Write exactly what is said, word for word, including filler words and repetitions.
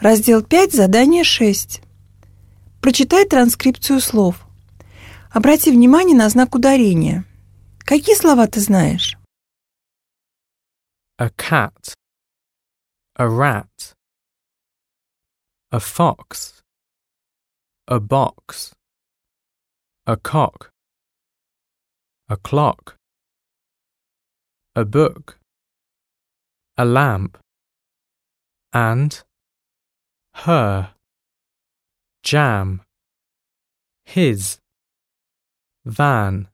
Раздел пять, задание шесть. Прочитай транскрипцию слов. Обрати внимание на знак ударения. Какие слова ты знаешь? A cat, a rat, a fox, a box, a cock, a clock, a book, a lamp, and her, jam, his, van.